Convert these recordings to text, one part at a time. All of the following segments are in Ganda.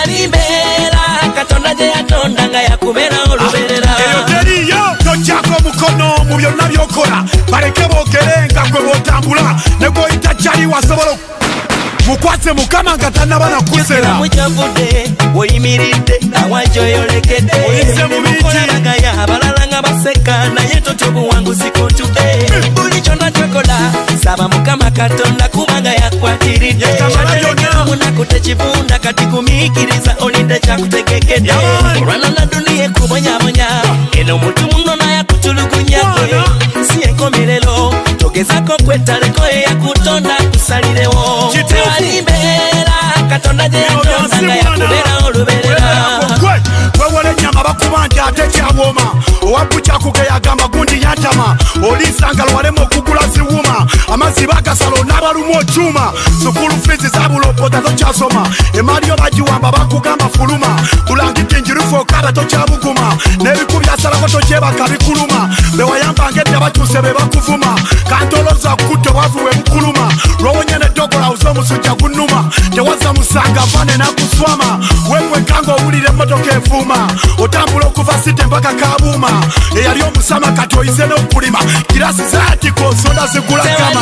tewali mbeera Katonda gye yatonda nga yakubeera olubeerera eyo teriyo tojjako mukono mu byonna byokola baleke boogere nga gwe bw'otambula ne bw'oyita kyali wasobola mukwase mukama nga tannabana kusera mukyavudde oyimiridde awajjoyolekedde oyise mu mukolagaya abalala nga baseka naye totyo buwanguzi kotudde buli kyonna kyokola saba mukama Katonda kubanga yakwatiridde munaku tekivunda kati gumiikiriza olinde kyakutegekedde olwana na duniya ekubonyabonya eno mutu muno nayakutulugunyadde si enkomerero togezako kwetaleko eyakutonda kusalirewo tewali mbeera Katonda gye yatonda nga yakubeera olubeerera wewole ennyama bakuba nti ate kyawooma owabbu kyakuge yagamba gundi yantama oliisanga lwalema okugula ziwuma amazzi bagasala onaabalumu okyuma sukulu fiizi zabulopota tokyasoma emaaliyo bagiwamba bakugamba fuluma bulangiti njirufu okaaba tokyabuguma n'ebiku byasalako tokyebaka bikuluma bewayambanga edda bakyuse be bakuvuma kantoloza kudde wavu we bukuluma lwowonya neddogola uze omusujja gunnuma tewaza musanga vane nakuswama wemwekanga owulira emmotoka evuuma otambula okuva site mpaka kabuuma eyali omusama kati oyize n'okulima kirasi zaatiko nsonda zigula kama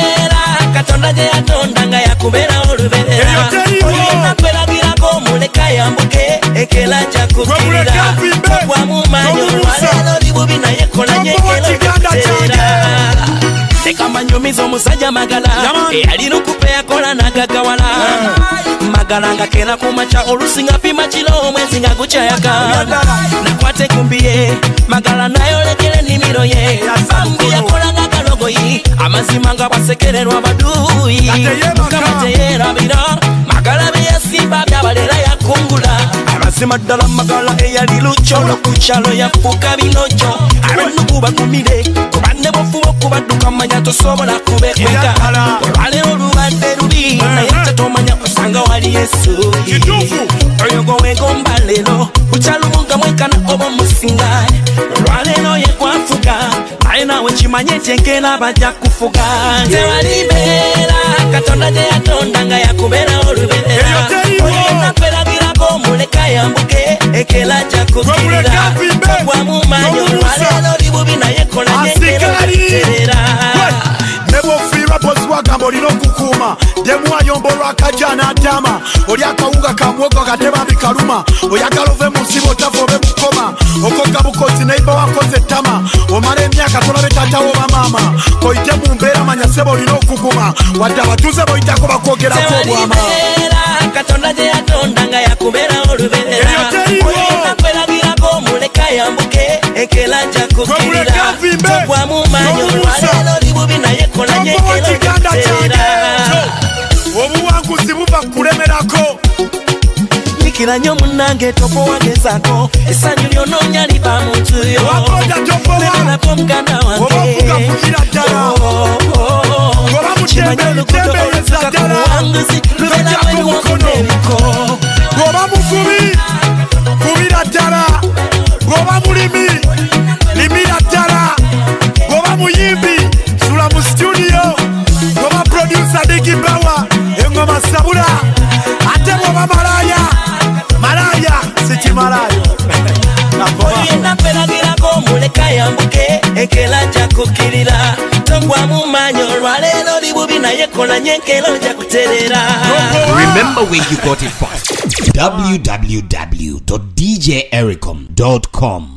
Katonda gye yatonda nga yakubeera olubeerera oyina kweragirako muleka yambuke ekela kyakukirira ogwamumanyi olwaleero libubi naye kola nyekelo kyakuteerera tekamanyumiza omusajja magala eyalina okupe yakola nagagawala magala nga kera kumaca olusinga pima kilo omwezi nga gukyayaka nakwata ekumbiye magala nayolekere ennimiro ye bambi yakola nga kalogoyi amazima nga bwasekererwa baduuyi mukama teyerabira magala beyasimba byabaleera yakungula amazima ddala magala eyali lukyolo ku kyalo yafuuka binokyo abenukuba kumire kubanne bofuba okubadduka manya tosobola kubekweka olwaleero olubadde lubi naye tetomanya osanga wali Yesu oyogo wegomba leero bukyalo nga mwekana oba omusinga olwaleero yekwafuga naye nawe kimanye nti enkeera bajja kufuga tewali mbeera Katonda gye yatonda nga yakubeera olubeerera oyina kweragirako muleka yambuke ekela kyakukirira ogwamumanyi olwaleero libubi naye kola nyekero kuteerera ne bw'ofiirwa bosi wagamba olina okukuuma demuwayomba olwakajja n'atama oli akawunga ka muwogo katebambi kaluma oyagala ove mu nsibo otava obe mukoma okogga bukozi neiba wakoze ettama omala emyaka tolabe tatawo bamaama koyite mu mbeera manya seba olina okuguma wadde abatuuze boyitako bakwogerako obwama Katonda gye yatonda nga yakubeera olubeerera oyina kweragirako muleka yambuke ekela kyakukirira ogwamumanyi olwaleero libubi naye kola nyekero kyakuteerera obuwanguzi buva kulemerako nyikira nnyo munnange topo wagezaako essanyu lyonoonya liba mu ntu yo lemerako muganda wange kimanyi oluguudo olutuuka ku buwanguzi lubeera bweriwamu n'ebiko bw'oba muvubi vubira ddala bw'oba mulimi limira ddala bw'oba muyimbi sula mu studio bw'oba producer Digi Bawa engoma sabula ate bw'oba malaya sikimalayo oyina kweragirako muleka yambuke ekela kyakukirira togwamumanyi olwaleero libubi naye kola nyekero kyakuteerera. Remember where you got it from. www.djericom.com